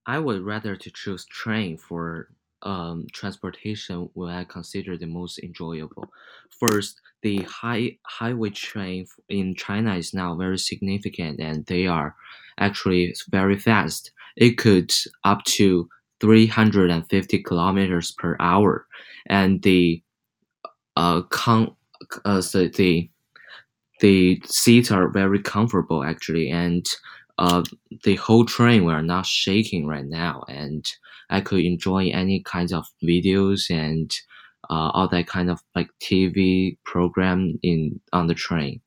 I would rather to choose train for transportation when I consider the most enjoyable. First, the highway train in China is now very significant, and they are actually very fast. It could up to 350 kilometers per hour, and con so the seats are very comfortable actually, and uh, the whole train we are not shaking right now, and I could enjoy any kinds of videos and all that kind of like TV program in on the train.